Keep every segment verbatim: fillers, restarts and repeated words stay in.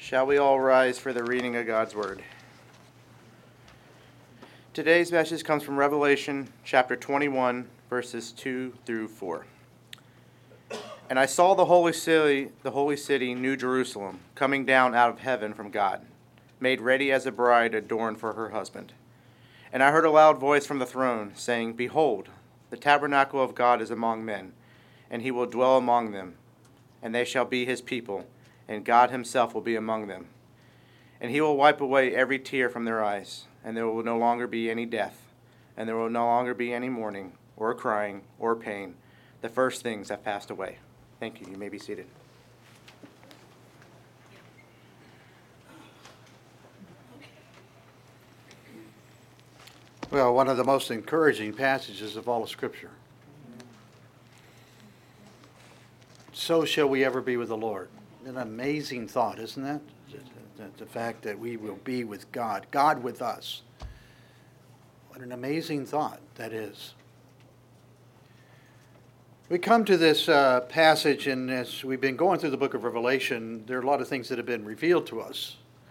Shall we all rise for the reading of God's Word? Today's message comes from Revelation chapter twenty-one, verses two through four. And I saw the holy city, the holy city, New Jerusalem, coming down out of heaven from God, made ready as a bride adorned for her husband. And I heard a loud voice from the throne, saying, Behold, the tabernacle of God is among men, and he will dwell among them, and they shall be his people, and God himself will be among them. And he will wipe away every tear from their eyes, and there will no longer be any death, and there will no longer be any mourning, or crying, or pain. The first things have passed away. Thank you. You may be seated. Well, one of the most encouraging passages of all of Scripture. So shall we ever be with the Lord. An amazing thought, isn't that? The, the fact that we will be with God, God with us. What an amazing thought that is. We come to this uh, passage, and as we've been going through the book of Revelation, there are a lot of things that have been revealed to us.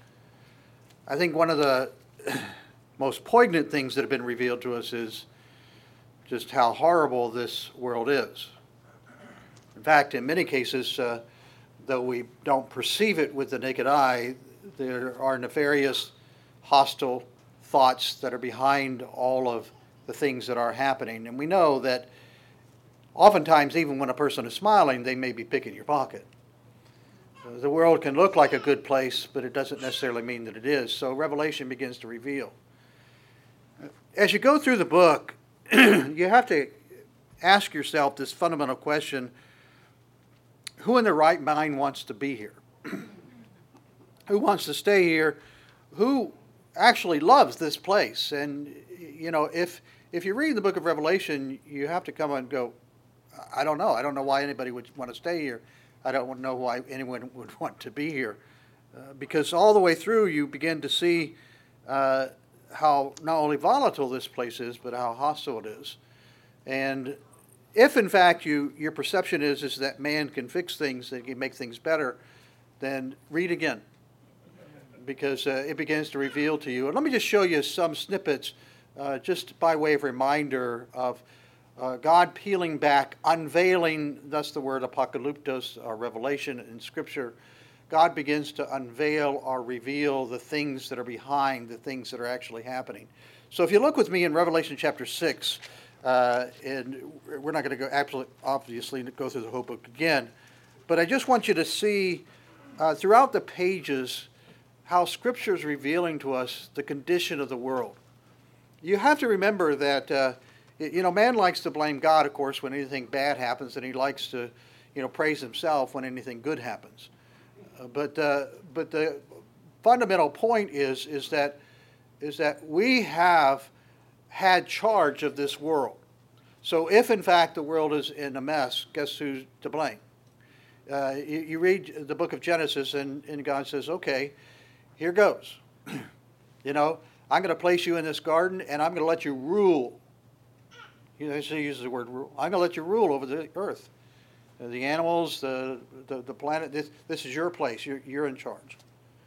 I think one of the most poignant things that have been revealed to us is just how horrible this world is. In fact, in many cases, uh, though we don't perceive it with the naked eye, there are nefarious, hostile thoughts that are behind all of the things that are happening. And we know that oftentimes, even when a person is smiling, they may be picking your pocket. Uh, the world can look like a good place, but it doesn't necessarily mean that it is. So Revelation begins to reveal. As you go through the book, you have to ask yourself this fundamental question: who in their right mind wants to be here? Who wants to stay here? Who actually loves this place? And, you know, if if you read the book of Revelation, you have to come and go, I don't know. I don't know why anybody would want to stay here. I don't know why anyone would want to be here. Uh, because all the way through, you begin to see uh, how not only volatile this place is, but how hostile it is. And if, in fact, you your perception is, is that man can fix things, that he can make things better, then read again. Because uh, it begins to reveal to you. And let me just show you some snippets, uh, just by way of reminder of uh, God peeling back, unveiling, thus the word apocalyptos, or revelation in Scripture. God begins to unveil or reveal the things that are behind the things that are actually happening. So if you look with me in Revelation chapter six, uh, and we're not going to go absolutely, obviously go through the whole book again, but I just want you to see uh, throughout the pages how Scripture is revealing to us the condition of the world. You have to remember that, uh, you know, man likes to blame God, of course, when anything bad happens, and he likes to, you know, praise himself when anything good happens. Uh, but uh, but the fundamental point is is that is that we have had charge of this world. So if in fact the world is in a mess, guess who's to blame? Uh, you, you read the book of Genesis, and, and God says, okay, here goes. You know, I'm going to place you in this garden, and I'm going to let you rule. You know, he uses the word rule. I'm going to let you rule over the earth. Uh, the animals, the, the, the planet, this, this is your place. You're, you're in charge.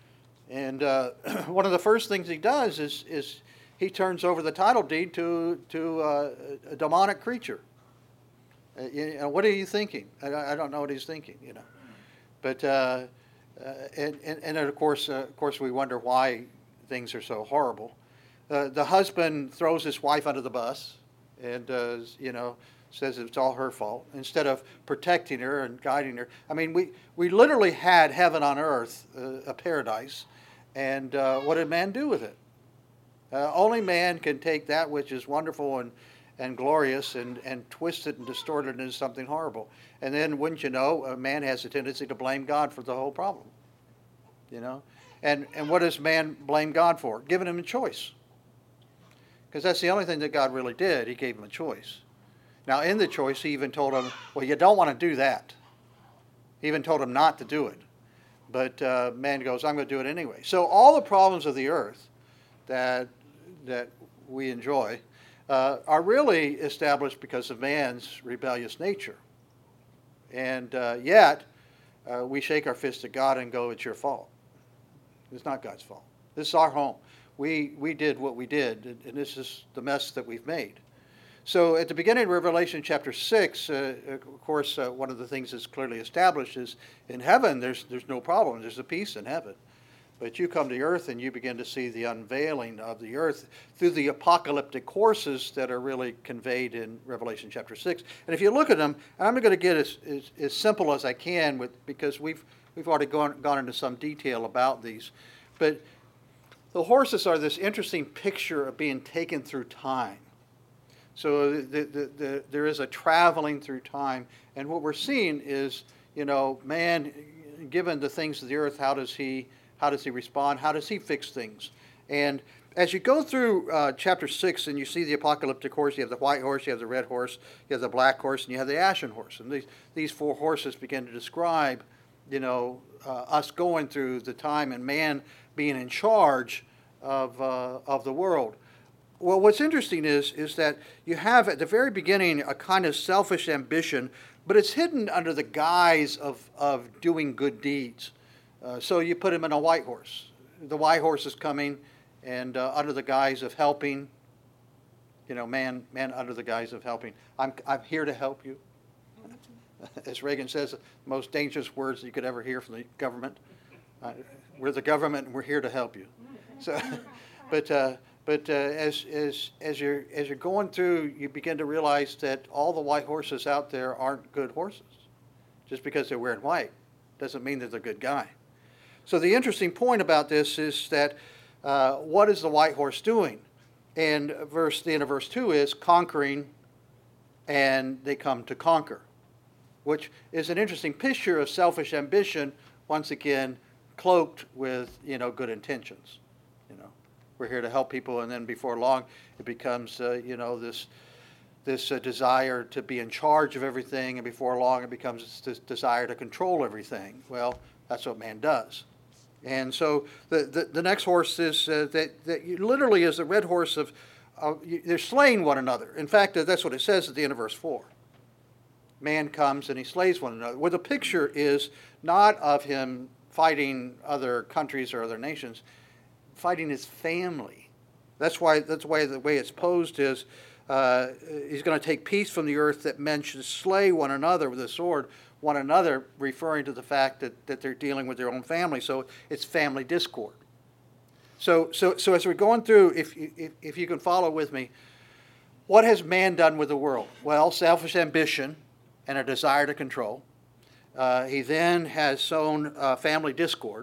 And uh, one of the first things he does is, is he turns over the title deed to, to uh, a demonic creature. Uh, you know, what are you thinking? I, I don't know what he's thinking, you know. But... Uh, Uh, and, and, and of course, uh, of course, we wonder why things are so horrible. Uh, the husband throws his wife under the bus, and uh, you know, says it's all her fault instead of protecting her and guiding her. I mean, we we literally had heaven on earth, uh, a paradise, and uh, what did man do with it? Uh, only man can take that which is wonderful and and glorious and, and twist it and distort it into something horrible. And then, wouldn't you know, a man has a tendency to blame God for the whole problem. You know? And and what does man blame God for? Giving him a choice. Because that's the only thing that God really did. He gave him a choice. Now, in the choice, he even told him, well, you don't want to do that. He even told him not to do it. But uh, man goes, I'm going to do it anyway. So all the problems of the earth that that we enjoy uh, are really established because of man's rebellious nature. And uh, yet, uh, we shake our fist at God and go, it's your fault. It's not God's fault. This is our home. We, we did what we did, and this is the mess that we've made. So at the beginning of Revelation chapter six, uh, of course, uh, one of the things that's clearly established is in heaven there's, there's no problem. There's a peace in heaven. But you come to earth and you begin to see the unveiling of the earth through the apocalyptic courses that are really conveyed in Revelation chapter six. And if you look at them, and I'm going to get as, as, as simple as I can with because we've, we've already gone, gone into some detail about these. But the horses are this interesting picture of being taken through time. So the, the, the, there is a traveling through time. And what we're seeing is, you know, man, given the things of the earth, how does he, how does he respond? How does he fix things? And as you go through uh, chapter six and you see the apocalyptic horse, you have the white horse, you have the red horse, you have the black horse, and you have the ashen horse. And these, these four horses begin to describe, you know, uh, us going through the time and man being in charge of, uh, of the world. Well, what's interesting is, is that you have at the very beginning a kind of selfish ambition, but it's hidden under the guise of, of doing good deeds. Uh, so you put him in a white horse. The white horse is coming, and uh, under the guise of helping, you know, man, man under the guise of helping. I'm, I'm here to help you. As Reagan says, the most dangerous words you could ever hear from the government. Uh, we're the government, and we're here to help you. So, but. Uh, But uh, as, as, as, you're, as you're going through, you begin to realize that all the white horses out there aren't good horses. Just because they're wearing white doesn't mean that they're a good guy. So the interesting point about this is that uh, what is the white horse doing? And verse, the end of verse two is conquering, and they come to conquer, which is an interesting picture of selfish ambition, once again, cloaked with, you know, good intentions, you know. We're here to help people, and then before long, it becomes, uh, you know, this this uh, desire to be in charge of everything, and before long, it becomes this desire to control everything. Well, that's what man does. And so the the, the next horse is uh, that that you, literally is the red horse of, uh, you, they're slaying one another. In fact, uh, that's what it says at the end of verse four. Man comes and he slays one another. Where the picture is not of him fighting other countries or other nations, fighting his family. That's why that's why the way it's posed is uh, he's going to take peace from the earth that men should slay one another with a sword, one another, referring to the fact that, that they're dealing with their own family. So it's family discord. So so so as we're going through, if you, if, if you can follow with me, what has man done with the world? Well, selfish ambition and a desire to control. Uh, he then has sown uh, family discord.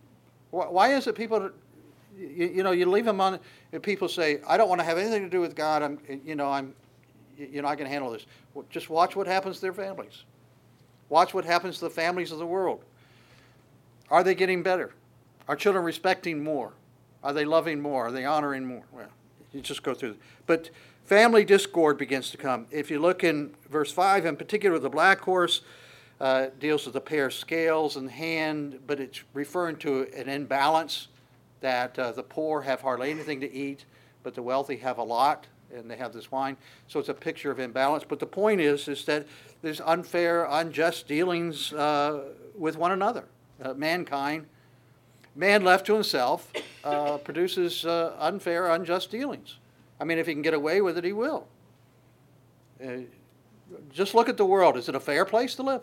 Why is it people? You, you know, you leave them on, and people say, "I don't want to have anything to do with God. I'm, you know, I'm, you know, I can handle this." Well, just watch what happens to their families. Watch what happens to the families of the world. Are they getting better? Are children respecting more? Are they loving more? Are they honoring more? Well, you just go through. But family discord begins to come. If you look in verse five, in particular, the black horse uh, deals with a pair of scales in the hand, but it's referring to an imbalance. That uh, the poor have hardly anything to eat, but the wealthy have a lot, and they have this wine. So it's a picture of imbalance. But the point is, is that there's unfair, unjust dealings uh, with one another. Uh, mankind, man left to himself, uh, produces uh, unfair, unjust dealings. I mean, if he can get away with it, he will. Uh, just look at the world. Is it a fair place to live?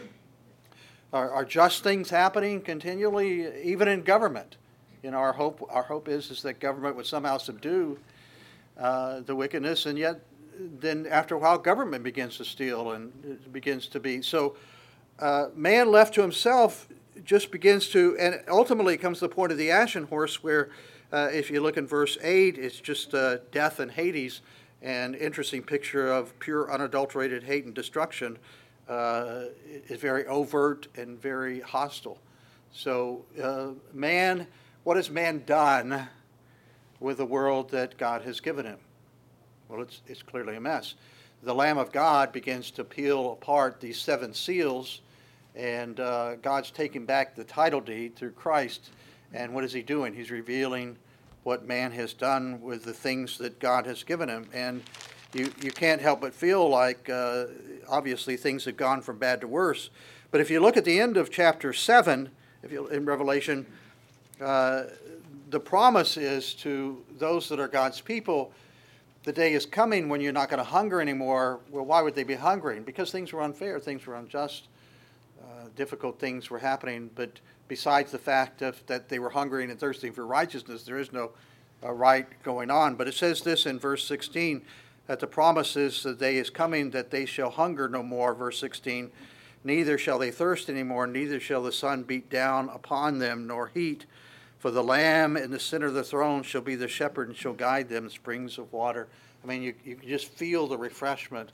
Are, are just things happening continually, even in government? You know, our hope our hope is is that government would somehow subdue uh, the wickedness, and yet then after a while, government begins to steal and it begins to be so. Uh, man left to himself just begins to, and ultimately comes to the point of the ashen horse, where uh, if you look in verse eight, it's just uh, death and Hades, an interesting picture of pure unadulterated hate and destruction. Uh, is very overt and very hostile. So uh, man. What has man done with the world that God has given him? Well, it's, it's clearly a mess. The Lamb of God begins to peel apart these seven seals, and uh, God's taking back the title deed through Christ. And what is he doing? He's revealing what man has done with the things that God has given him. And you, you can't help but feel like, uh, obviously, things have gone from bad to worse. But if you look at the end of chapter seven, if you, in Revelation, uh, the promise is to those that are God's people, the day is coming when you're not going to hunger anymore. Well, why would they be hungering? Because things were unfair, things were unjust, uh, difficult things were happening. But besides the fact of, that they were hungering and thirsting for righteousness, there is no uh, right going on. But it says this in verse sixteen, that the promise is the day is coming that they shall hunger no more. Verse sixteen, neither shall they thirst any more, neither shall the sun beat down upon them, nor heat. For the Lamb in the center of the throne shall be the shepherd and shall guide them springs of water. I mean, you you can just feel the refreshment.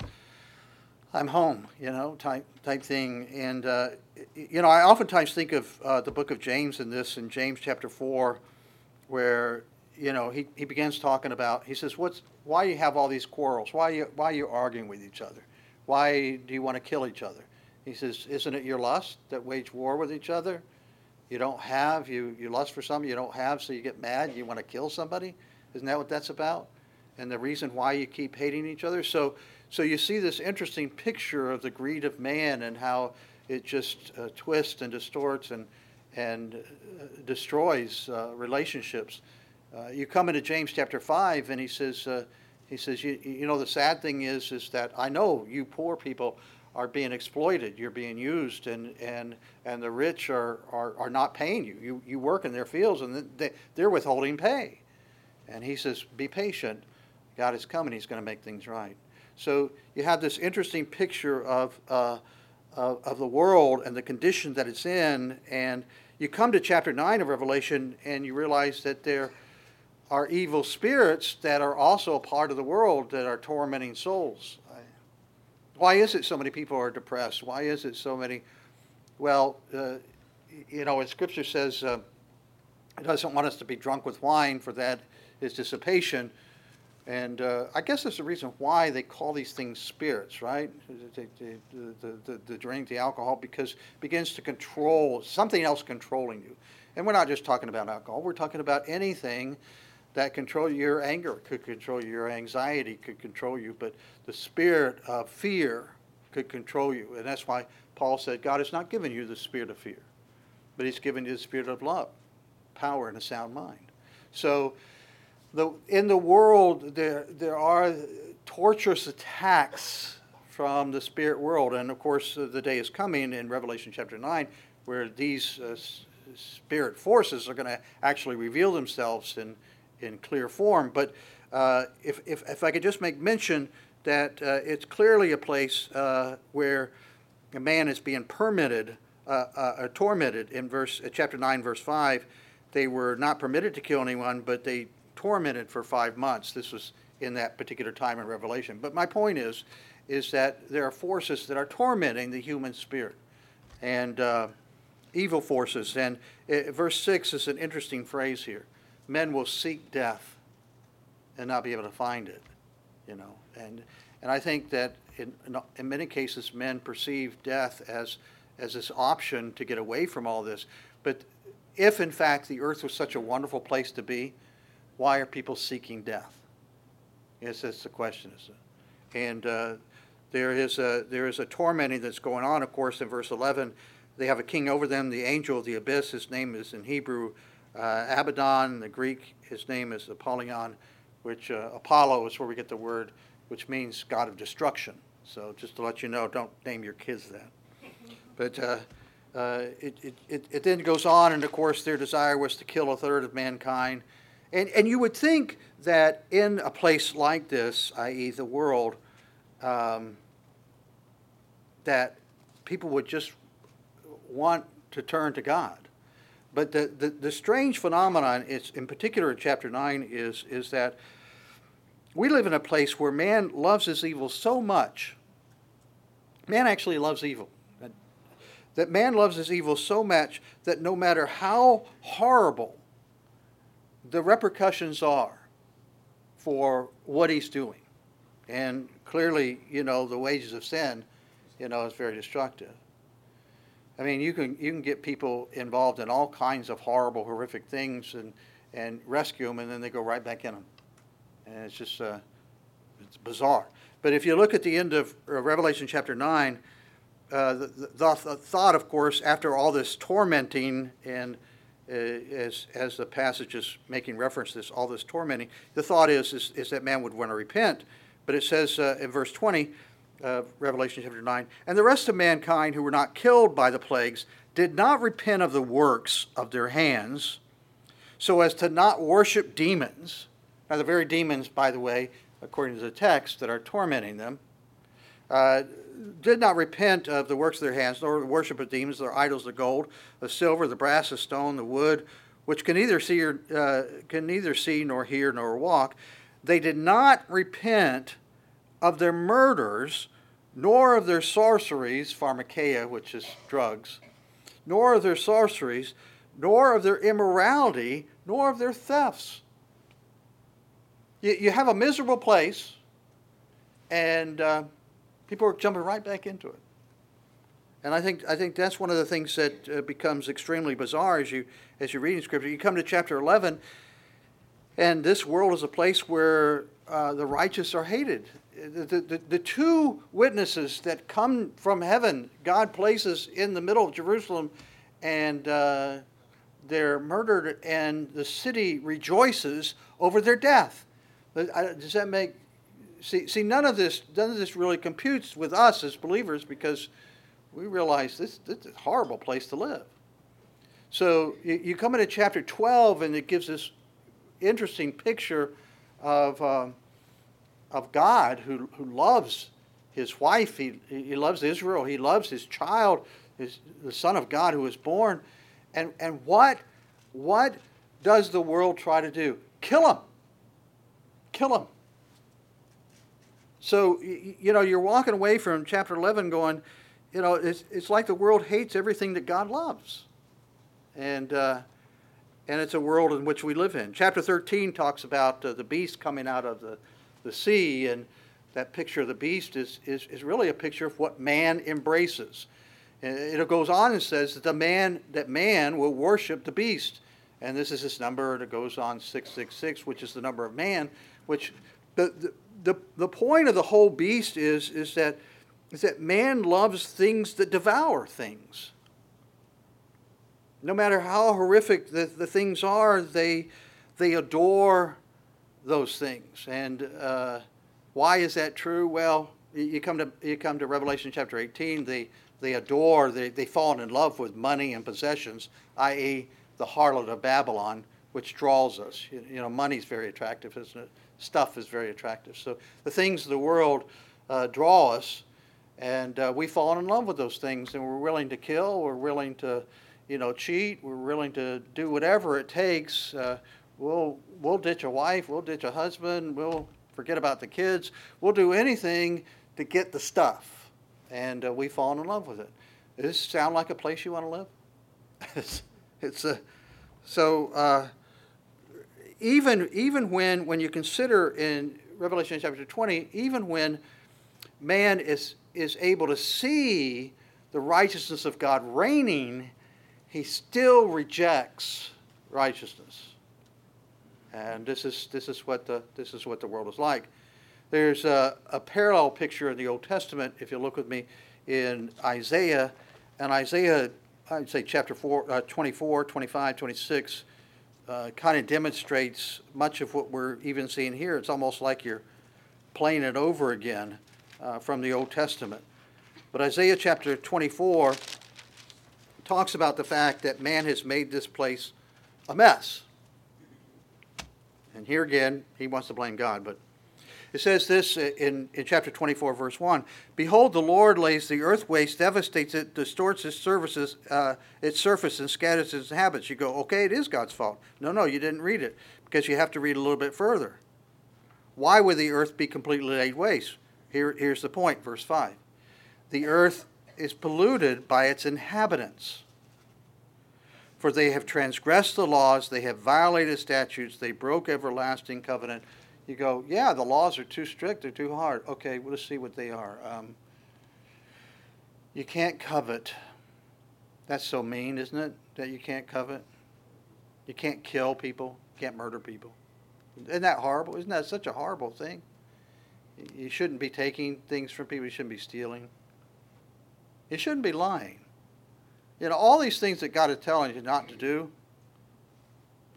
I'm home, you know, type type thing. And, uh, you know, I oftentimes think of uh, the book of James in this, in James chapter four, where, you know, he, he begins talking about, he says, what's why you have all these quarrels? Why you, why are you arguing with each other? Why do you want to kill each other? He says, isn't it your lust that wage war with each other? You don't have, you, you lust for something you don't have, so you get mad, you want to kill somebody? Isn't that what that's about? And the reason why you keep hating each other? So so you see this interesting picture of the greed of man and how it just uh, twists and distorts and, and uh, destroys uh, relationships. Uh, you come into James chapter five and he says, uh, he says, you, you know, the sad thing is, is that I know you poor people are being exploited, you're being used, and and, and the rich are, are, are not paying you. you. You work in their fields, and they, they're withholding pay. And he says, be patient. God is coming. He's going to make things right. So you have this interesting picture of, uh, of, of the world and the condition that it's in, and you come to chapter nine of Revelation, and you realize that there are evil spirits that are also a part of the world that are tormenting souls. Why is it so many people are depressed? Why is it so many? Well, uh, you know, as Scripture says, uh, it doesn't want us to be drunk with wine, for that is dissipation. And uh, I guess that's the reason why they call these things spirits, right? The, the, the, the, the drink, the alcohol, because it begins to control, something else controlling you. And we're not just talking about alcohol. We're talking about anything that control your anger, could control your anxiety, could control you, but the spirit of fear could control you. And that's why Paul said, God has not given you the spirit of fear, but he's given you the spirit of love, power, and a sound mind. So the, in the world, there, there are torturous attacks from the spirit world. And of course, the day is coming in Revelation chapter nine, where these uh, spirit forces are going to actually reveal themselves in in clear form. But uh, if, if, if I could just make mention that uh, it's clearly a place uh, where a man is being permitted, uh, uh, tormented. In verse uh, chapter nine, verse five, they were not permitted to kill anyone, but they tormented for five months. This was in that particular time in Revelation. But my point is, is that there are forces that are tormenting the human spirit, and uh, evil forces. And uh, verse six is an interesting phrase here. Men will seek death and not be able to find it, you know. And and I think that in in many cases men perceive death as as this option to get away from all this. But if in fact the earth was such a wonderful place to be, why are people seeking death? Yes, that's the question, isn't it? And uh, there is a there is a tormenting that's going on. Of course, in verse eleven, they have a king over them, the angel of the abyss. His name is in Hebrew Uh, Abaddon. In the Greek, his name is Apollyon, which uh, Apollo is where we get the word, which means God of destruction. So just to let you know, don't name your kids that. But uh, uh, it, it, it, it then goes on, and of course their desire was to kill a third of mankind. And, and you would think that in a place like this, that is the world, um, that people would just want to turn to God. But the, the, the strange phenomenon, is, in particular in chapter nine, is, is that we live in a place where man loves his evil so much. Man actually loves evil. That, that man loves his evil so much that no matter how horrible the repercussions are for what he's doing, and clearly, you know, the wages of sin, you know, is very destructive. I mean, you can you can get people involved in all kinds of horrible, horrific things, and, and rescue them, and then they go right back in them, and it's just uh, it's bizarre. But if you look at the end of Revelation chapter nine, uh, the, the, the thought, of course, after all this tormenting and uh, as, as the passage is making reference to this, all this tormenting. The thought is, is, is that man would want to repent. But it says uh, in verse twenty, uh, Revelation chapter nine, and the rest of mankind who were not killed by the plagues did not repent of the works of their hands, so as to not worship demons. Now the very demons, by the way, according to the text, that are tormenting them, uh, did not repent of the works of their hands, nor the worship of demons, their idols, the gold, the silver, the brass, the stone, the wood, which can neither see or uh, can neither see nor hear nor walk. They did not repent of their murders, nor of their sorceries, pharmakeia, which is drugs, nor of their sorceries, nor of their immorality, nor of their thefts. You, you have a miserable place, and uh, people are jumping right back into it. And I think I think that's one of the things that uh, becomes extremely bizarre as you as you read in Scripture. You come to chapter eleven, and this world is a place where uh, the righteous are hated. The, the, the two witnesses that come from heaven, God places in the middle of Jerusalem, and uh, they're murdered, and the city rejoices over their death. Does that make see? See, none of this, none of this really computes with us as believers, because we realize this, this is a horrible place to live. So you, you come into chapter twelve, and it gives this interesting picture of. Um, of God who, who loves his wife, he, he loves Israel, he loves his child, his, the Son of God who was born. And, and what, what does the world try to do? Kill him. Kill him. So, you know, you're walking away from chapter eleven going, you know, it's, it's like the world hates everything that God loves. And, uh, and it's a world in which we live in. Chapter thirteen talks about uh, the beast coming out of the the sea, and that picture of the beast is, is, is really a picture of what man embraces. And it goes on and says that the man that man will worship the beast. And this is this number that goes on six six six, which is the number of man, which the the, the, the point of the whole beast is, is that is that man loves things that devour things. No matter how horrific the, the things are, they they adore those things. And uh, why is that true? Well, you come to you come to Revelation chapter eighteen. They they adore, they they fall in love with money and possessions, that is, the harlot of Babylon, which draws us. You, you know, money's very attractive, isn't it? Stuff is very attractive. So the things of the world uh, draw us, and uh, we fall in love with those things, and we're willing to kill. We're willing to, you know, cheat. We're willing to do whatever it takes. Uh, We'll we'll ditch a wife, we'll ditch a husband, we'll forget about the kids. We'll do anything to get the stuff, and uh, we fall in love with it. Does this sound like a place you want to live? it's it's a so uh, even even when when you consider in Revelation chapter twenty, even when man is is able to see the righteousness of God reigning, he still rejects righteousness. And this is this is what the this is what the world is like. There's a, a parallel picture in the Old Testament. If you look with me in Isaiah, and Isaiah, I'd say chapter four, uh, twenty-four, twenty-five, twenty-six, uh, kind of demonstrates much of what we're even seeing here. It's almost like you're playing it over again uh, from the Old Testament. But Isaiah chapter twenty-four talks about the fact that man has made this place a mess. And here again, he wants to blame God, but it says this in, in chapter twenty-four, verse one. Behold, the Lord lays the earth waste, devastates it, distorts its surfaces, uh, its surface, and scatters its inhabitants. You go, okay, it is God's fault. No, no, you didn't read it, because you have to read a little bit further. Why would the earth be completely laid waste? Here, here's the point, verse five. The earth is polluted by its inhabitants. For they have transgressed the laws, they have violated statutes, they broke everlasting covenant. You go, yeah, the laws are too strict, they're too hard. Okay, well, let's see what they are. Um, you can't covet. That's so mean, isn't it, that you can't covet? You can't kill people, you can't murder people. Isn't that horrible? Isn't that such a horrible thing? You shouldn't be taking things from people, you shouldn't be stealing. You shouldn't be lying. You know, all these things that God is telling you not to do,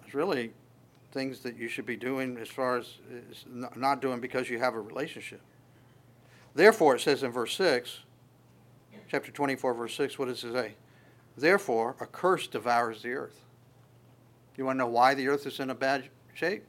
It's really things that you should be doing as far as, as not doing because you have a relationship. Therefore, it says in verse six, chapter twenty-four, verse six, what does it say? Therefore, a curse devours the earth. You want to know why the earth is in a bad shape?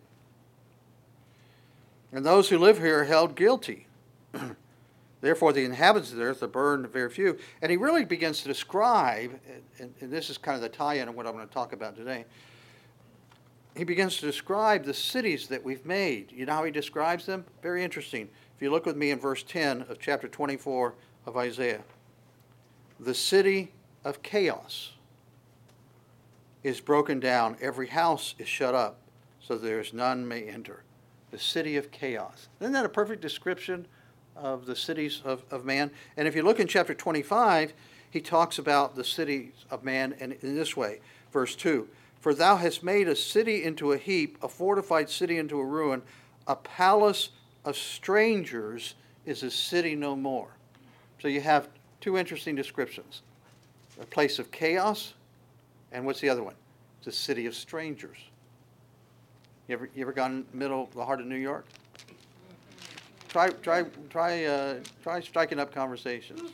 And those who live here are held guilty. Therefore, the inhabitants of the earth are burned, very few. And he really begins to describe, and, and this is kind of the tie-in of what I'm going to talk about today. He begins to describe the cities that we've made. You know how he describes them? Very interesting. If you look with me in verse ten of chapter twenty-four of Isaiah. The city of chaos is broken down. Every house is shut up, so there is none may enter. The city of chaos. Isn't that a perfect description of the cities of, of man? And if you look in chapter twenty-five, he talks about the cities of man in, in this way. Verse two, for thou hast made a city into a heap, a fortified city into a ruin, a palace of strangers is a city no more. So you have two interesting descriptions. A place of chaos, and what's the other one? It's a city of strangers. You ever, you ever gone in the middle, the heart of New York? Try, try, try, uh, try striking up conversations.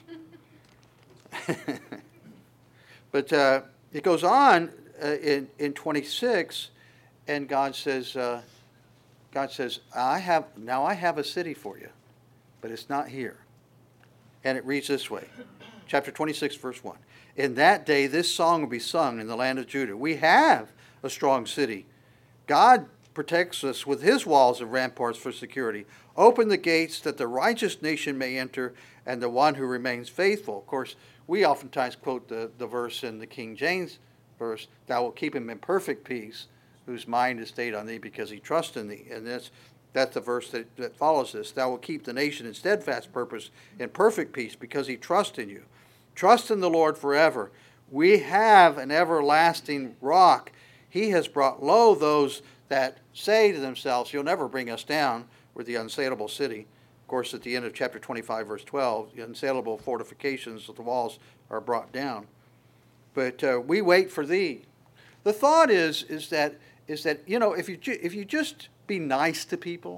But uh, it goes on uh, in in twenty-six, and God says, uh, God says, I have now I have a city for you, but it's not here. And it reads this way, chapter twenty-six, verse one. In that day, this song will be sung in the land of Judah. We have a strong city. God protects us with his walls and ramparts for security. Open the gates that the righteous nation may enter and the one who remains faithful. Of course, we oftentimes quote the, the verse in the King James verse, thou wilt keep him in perfect peace, whose mind is stayed on thee because he trusts in thee. And that's, that's the verse that, that follows this. Thou wilt keep the nation in steadfast purpose in perfect peace because he trusts in you. Trust in the Lord forever. We have an everlasting rock. He has brought low those that say to themselves, you'll never bring us down. We're the unsaleable city. Of course, at the end of chapter twenty-five, verse twelve, the unsaleable fortifications of the walls are brought down. But uh, we wait for thee. The thought is, is that, is that you know, if you, ju- if you just be nice to people,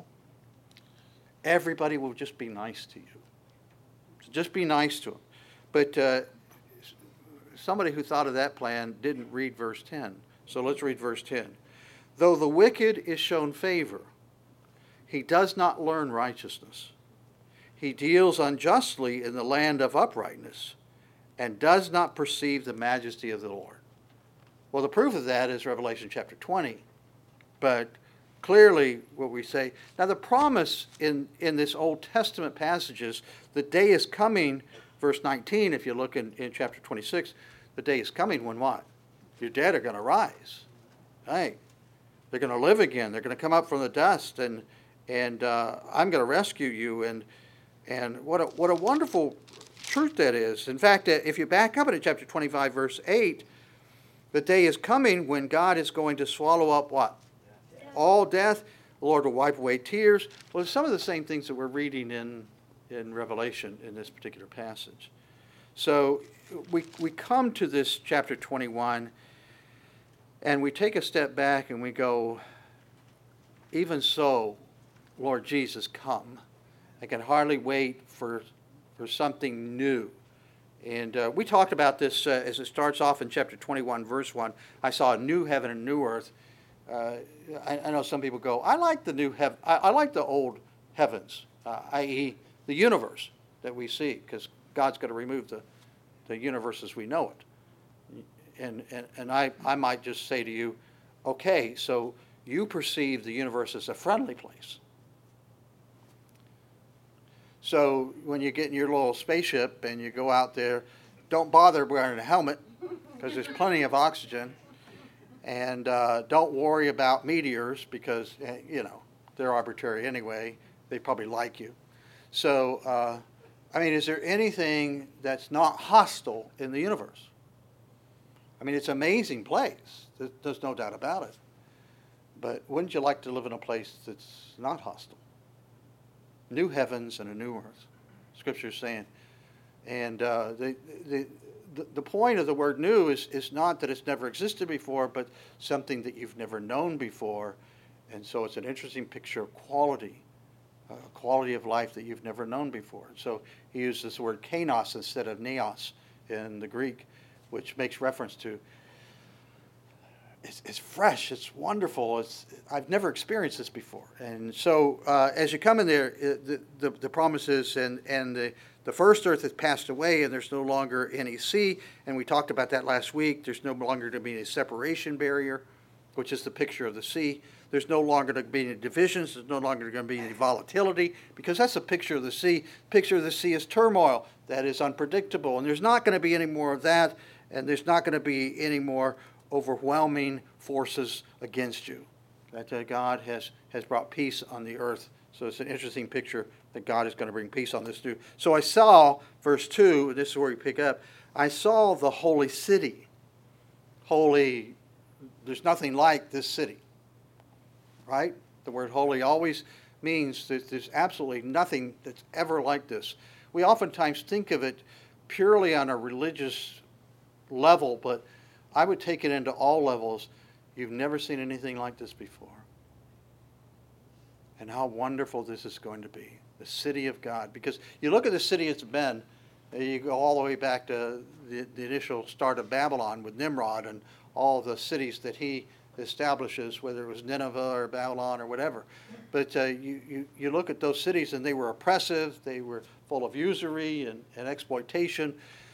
everybody will just be nice to you. So just be nice to them. But uh, somebody who thought of that plan didn't read verse ten. So let's read verse ten. Though the wicked is shown favor, he does not learn righteousness. He deals unjustly in the land of uprightness and does not perceive the majesty of the Lord. Well, the proof of that is Revelation chapter twenty. But clearly what we say, now the promise in, in this Old Testament passages, the day is coming, verse nineteen, if you look in, in chapter twenty-six, the day is coming when what? Your dead are going to rise. Right? They're going to live again. They're going to come up from the dust, and and uh, I'm going to rescue you. And and what a, what a wonderful truth that is. In fact, if you back up into chapter twenty-five, verse eight, the day is coming when God is going to swallow up what? Death. All death. The Lord will wipe away tears. Well, it's some of the same things that we're reading in, in Revelation in this particular passage. So we we come to this chapter twenty-one, and we take a step back and we go, even so, Lord Jesus, come. I can hardly wait for for something new. And uh, we talked about this uh, as it starts off in chapter twenty-one, verse one. I saw a new heaven and a new earth. Uh, I, I know some people go, I like the new heaven. I, I like the old heavens, uh, that is the universe that we see, because God's going to remove the, the universe as we know it. And, and, and I, I might just say to you, okay, so you perceive the universe as a friendly place. So when you get in your little spaceship and you go out there, don't bother wearing a helmet because there's plenty of oxygen. And uh, don't worry about meteors because, you know, they're arbitrary anyway. They probably like you. So, uh, I mean, is there anything that's not hostile in the universe? I mean, it's an amazing place. There's no doubt about it. But wouldn't you like to live in a place that's not hostile? New heavens and a new earth, Scripture is saying. And uh, the, the, the, the point of the word new is, is not that it's never existed before, but something that you've never known before. And so it's an interesting picture of quality, uh, quality of life that you've never known before. So he uses the word kainos instead of neos in the Greek, which makes reference to it's, it's fresh, it's wonderful, it's, I've never experienced this before. And so uh, as you come in there, it, the, the, the promise is, and, and the, the first earth has passed away, and there's no longer any sea, and we talked about that last week. There's no longer to be a separation barrier, which is the picture of the sea. There's no longer to be any divisions. There's no longer going to be any volatility, because that's a picture of the sea. Picture of the sea is turmoil that is unpredictable, and there's not going to be any more of that, and there's not going to be any more overwhelming forces against you. That uh, God has, has brought peace on the earth. So it's an interesting picture that God is going to bring peace on this new. So I saw, verse two, this is where we pick up, I saw the holy city. Holy, there's nothing like this city. Right? The word holy always means that there's absolutely nothing that's ever like this. We oftentimes think of it purely on a religious level, but I would take it into all levels. You've never seen anything like this before. And how wonderful this is going to be. The city of God. Because you look at the city it's been, you go all the way back to the, the initial start of Babylon with Nimrod and all the cities that he establishes, whether it was Nineveh or Babylon or whatever. But uh, you, you, you look at those cities and they were oppressive, they were full of usury and, and exploitation.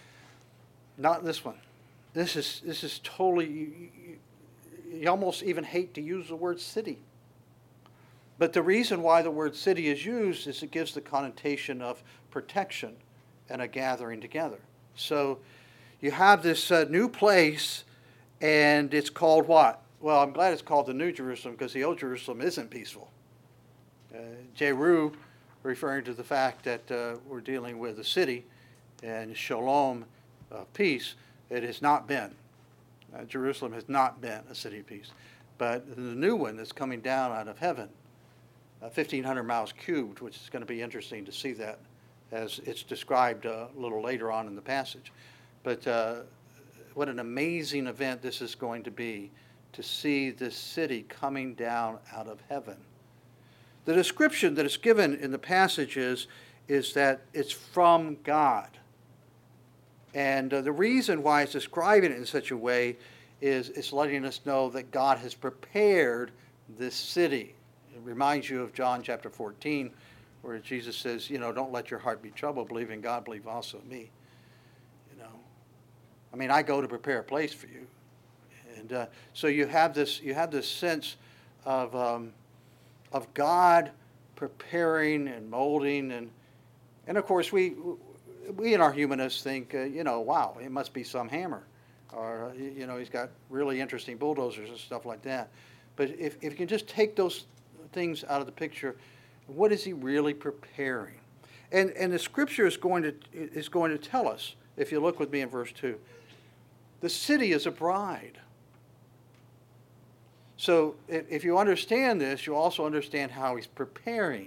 Not this one. This is, this is totally, you, you, you almost even hate to use the word city. But the reason why the word city is used is it gives the connotation of protection and a gathering together. So you have this uh, new place, and it's called what? Well, I'm glad it's called the New Jerusalem, because the Old Jerusalem isn't peaceful. Uh, Jeru, referring to the fact that uh, we're dealing with a city, and shalom, uh, peace, it has not been. Uh, Jerusalem has not been a city of peace. But the new one that's coming down out of heaven, uh, fifteen hundred miles cubed, which is going to be interesting to see that as it's described uh, a little later on in the passage. But uh, what an amazing event this is going to be, to see this city coming down out of heaven. The description that is given in the passages is that it's from God. And uh, the reason why it's describing it in such a way is it's letting us know that God has prepared this city. It reminds you of John chapter fourteen, where Jesus says, you know, don't let your heart be troubled. Believe in God, believe also in me. You know, I mean, I go to prepare a place for you. And uh, so you have this, you have this sense of, um, of God preparing and molding. And, and of course, we... We in our humanists think, uh, you know, wow, it must be some hammer. Or, uh, you know, he's got really interesting bulldozers and stuff like that. But if, if you can just take those things out of the picture, what is he really preparing? And, and the scripture is going to, is going to tell us, if you look with me in verse two, the city is a bride. So if, if you understand this, you also understand how he's preparing.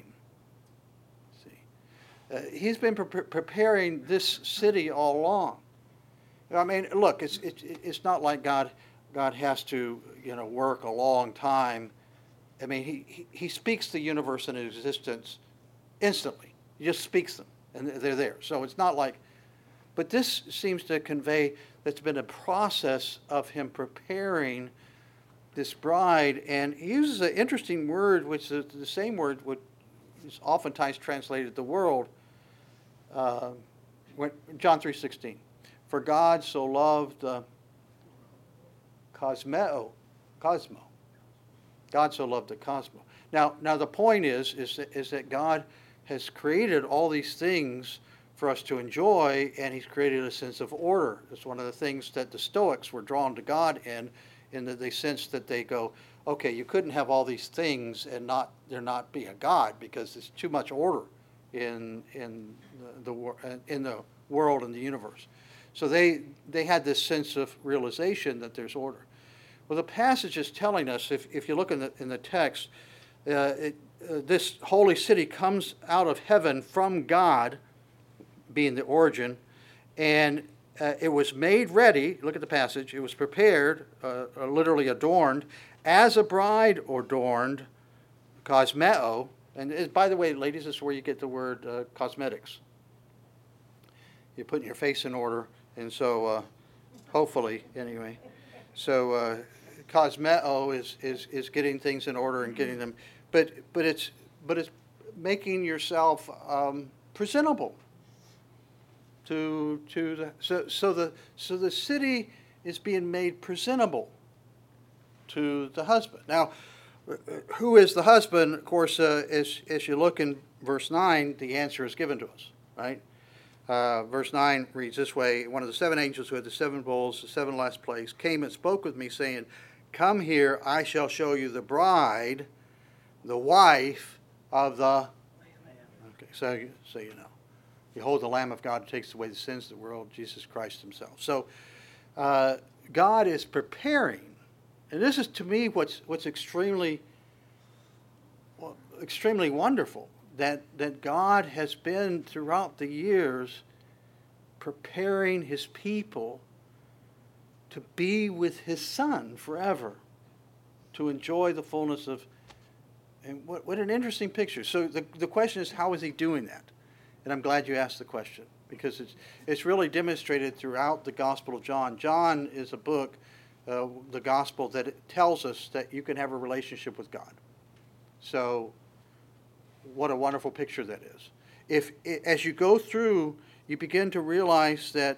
Uh, he's been pre- preparing this city all along. I mean, look, it's it's it's not like God God has to, you know, work a long time. I mean, he he, he speaks the universe into existence instantly. He just speaks them, and they're there. So it's not like, but this seems to convey that's been a process of him preparing this bride, and he uses an interesting word, which is the same word would. Is oftentimes translated the world. Uh, when, John three sixteen, for God so loved uh, cosmeo, cosmo. God so loved the cosmos. Now, now the point is, is that, is that God has created all these things for us to enjoy, and He's created a sense of order. It's one of the things that the Stoics were drawn to God in, in the, the sense that they go, okay, you couldn't have all these things and not there not be a God, because there's too much order in in the, the in the world and the universe. So they they had this sense of realization that there's order. Well, the passage is telling us, if if you look in the in the text, uh, it, uh, this holy city comes out of heaven from God, being the origin, and uh, it was made ready. Look at the passage. It was prepared, uh, uh, literally adorned, as a bride adorned, cosmeo. And it, by the way, ladies, this is where you get the word uh, cosmetics. You're putting your face in order, and so uh, hopefully, anyway. So uh, cosmeo is, is is getting things in order and getting them, but but it's but it's making yourself um, presentable. To to the so so the so the city is being made presentable to the husband. Now, who is the husband? Of course, uh, as as you look in verse nine, the answer is given to us, right? Uh, verse nine reads this way: One of the seven angels who had the seven bowls, the seven last plagues, came and spoke with me, saying, "Come here, I shall show you the bride, the wife of the." Okay, so so you know. Behold, the Lamb of God who takes away the sins of the world, Jesus Christ himself. So uh, God is preparing, and this is to me what's what's extremely well, extremely wonderful, that, that God has been throughout the years preparing his people to be with his Son forever, to enjoy the fullness of, and what, what an interesting picture. So the, the question is, how is he doing that? And I'm glad you asked the question, because it's it's really demonstrated throughout the Gospel of John. John is a book, uh, the Gospel, that it tells us that you can have a relationship with God. So what a wonderful picture that is. If as you go through, you begin to realize that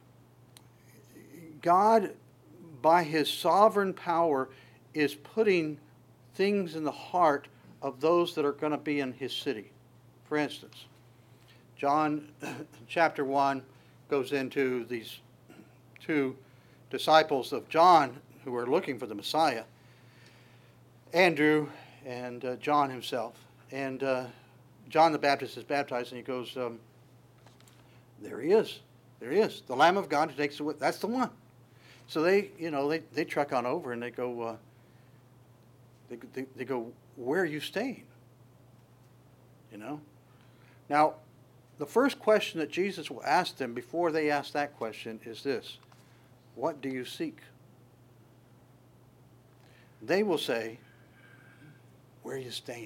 God, by his sovereign power, is putting things in the heart of those that are going to be in his city. For instance, John chapter one goes into these two disciples of John who are looking for the Messiah, Andrew and uh, John himself. And uh, John the Baptist is baptized, and he goes, um, there he is. There he is. The Lamb of God who takes away. That's the one. So they, you know, they, they trek on over, and they go, uh, they, they, they go, where are you staying? You know? Now, the first question that Jesus will ask them before they ask that question is this: what do you seek? They will say, where are you staying?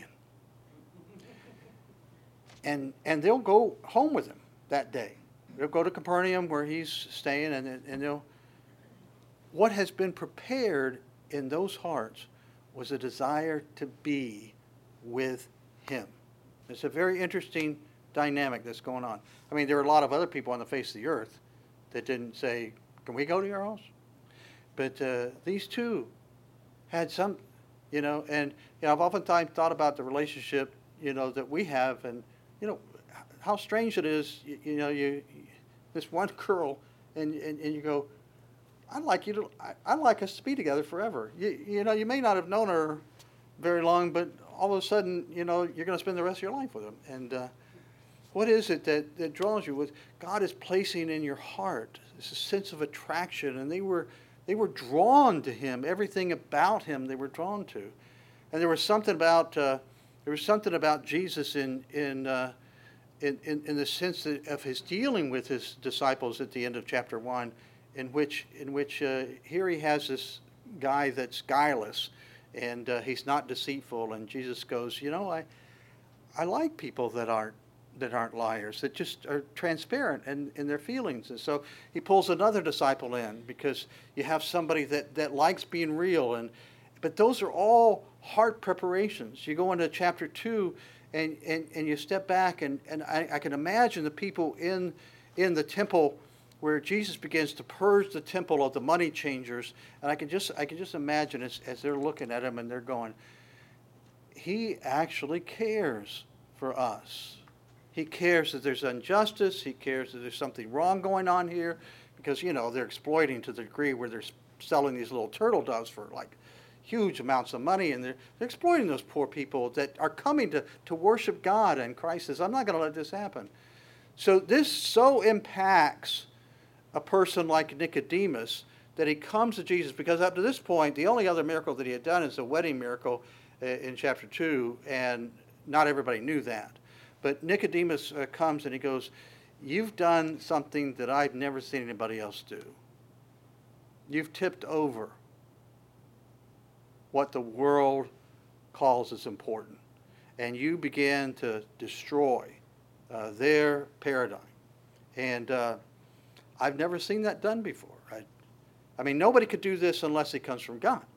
And and they'll go home with him that day. They'll go to Capernaum where he's staying, and, and they'll... What has been prepared in those hearts was a desire to be with him. It's a very interesting dynamic that's going on. I mean, there are a lot of other people on the face of the earth that didn't say, can we go to your house? But uh, these two had some, you know, and you know, I've oftentimes thought about the relationship, you know, that we have, and, you know, how strange it is, you, you know, you, this one girl, and, and, and you go, I'd like you to, I, I'd like us to be together forever. You, you know, you may not have known her very long, but all of a sudden, you know, you're going to spend the rest of your life with them. And, uh, what is it that, that draws you? With God is placing in your heart this sense of attraction, and they were they were drawn to him. Everything about him they were drawn to, and there was something about uh, there was something about Jesus in in, uh, in in in the sense that of his dealing with his disciples at the end of chapter one, in which in which uh, here he has this guy that's guileless, and uh, he's not deceitful, and Jesus goes, you know, I I like people that aren't. that aren't liars, that just are transparent in, in their feelings. And so he pulls another disciple in because you have somebody that, that likes being real. And but those are all heart preparations. You go into chapter two and, and, and you step back, and, and I, I can imagine the people in in the temple where Jesus begins to purge the temple of the money changers. And I can just I can just imagine as, as they're looking at him and they're going, he actually cares for us. He cares that there's injustice. He cares that there's something wrong going on here, because, you know, they're exploiting to the degree where they're selling these little turtle doves for like huge amounts of money, and they're, they're exploiting those poor people that are coming to, to worship God. And Christ says, I'm not going to let this happen. So this so impacts a person like Nicodemus that he comes to Jesus, because up to this point, the only other miracle that he had done is a wedding miracle in chapter two, and not everybody knew that. But Nicodemus uh, comes and he goes, you've done something that I've never seen anybody else do. You've tipped over what the world calls as important. And you began to destroy uh, their paradigm. And uh, I've never seen that done before. Right? I mean, nobody could do this unless it comes from God.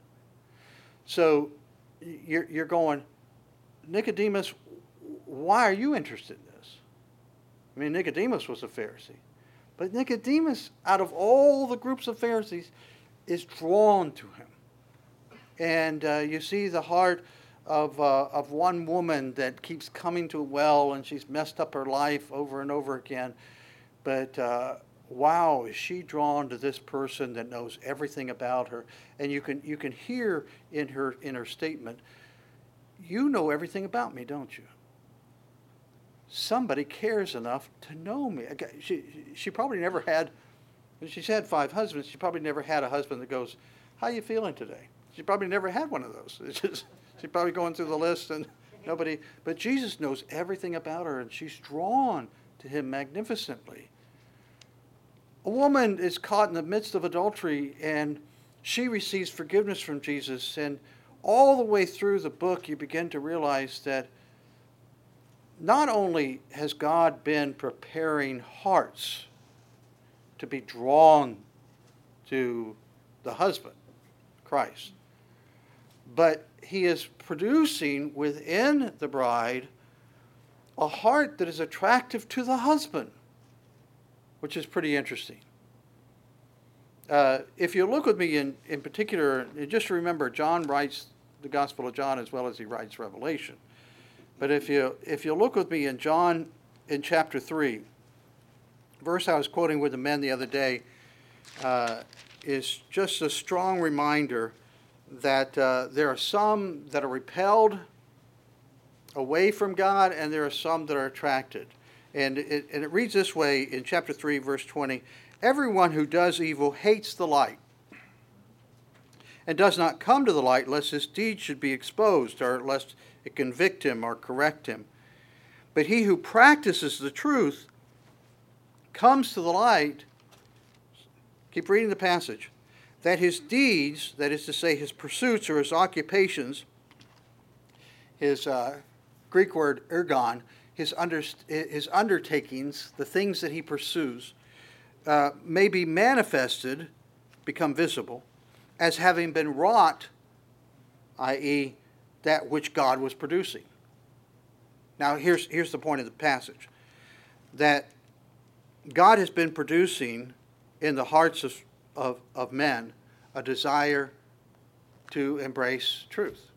So you're, you're going, Nicodemus, why are you interested in this? I mean, Nicodemus was a Pharisee. But Nicodemus, out of all the groups of Pharisees, is drawn to him. And uh, you see the heart of, uh, of one woman that keeps coming to a well, and she's messed up her life over and over again. But uh, wow, is she drawn to this person that knows everything about her? And you can you can hear in her in her statement, you know everything about me, don't you? Somebody cares enough to know me. She she probably never had. She's had five husbands. She probably never had a husband that goes, "How you feeling today?" She probably never had one of those. It's just she's probably going through the list and nobody. But Jesus knows everything about her, and she's drawn to him magnificently. A woman is caught in the midst of adultery, and she receives forgiveness from Jesus. And all the way through the book, you begin to realize that not only has God been preparing hearts to be drawn to the husband, Christ, but he is producing within the bride a heart that is attractive to the husband, which is pretty interesting. Uh, if you look with me in, in particular, just remember, John writes the Gospel of John as well as he writes Revelation. But if you if you look with me in John in chapter three, verse I was quoting with the men the other day uh, is just a strong reminder that uh, there are some that are repelled away from God, and there are some that are attracted. And it, and it reads this way in chapter three, verse twenty, everyone who does evil hates the light and does not come to the light lest his deeds should be exposed, or lest it convict him or correct him. But he who practices the truth comes to the light, keep reading the passage, that his deeds, that is to say his pursuits or his occupations, his uh, Greek word ergon, his, under, his undertakings, the things that he pursues, uh, may be manifested, become visible, as having been wrought, that is, that which God was producing. Now here's, here's the point of the passage, that God has been producing in the hearts of, of, of men a desire to embrace truth,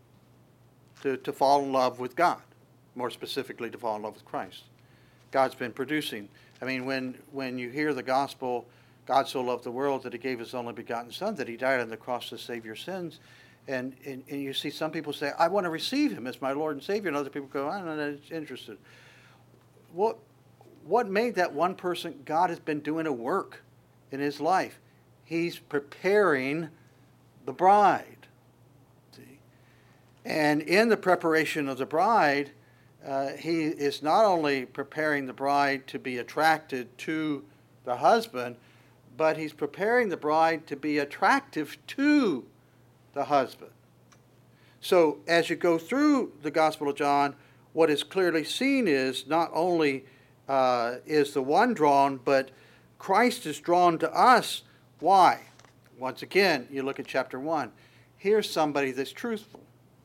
to, to fall in love with God, more specifically to fall in love with Christ. God's been producing. I mean, when, when you hear the gospel, God so loved the world that he gave his only begotten Son, that he died on the cross to save your sins. And, and, and you see some people say, I want to receive him as my Lord and Savior. And other people go, I'm not interested. What, what made that one person? God has been doing a work in his life. He's preparing the bride. See? And in the preparation of the bride, uh, he is not only preparing the bride to be attracted to the husband, but he's preparing the bride to be attractive to the husband. So as you go through the Gospel of John, what is clearly seen is not only uh, is the one drawn, but Christ is drawn to us. Why? Once again, you look at chapter one. Here's somebody that's truthful.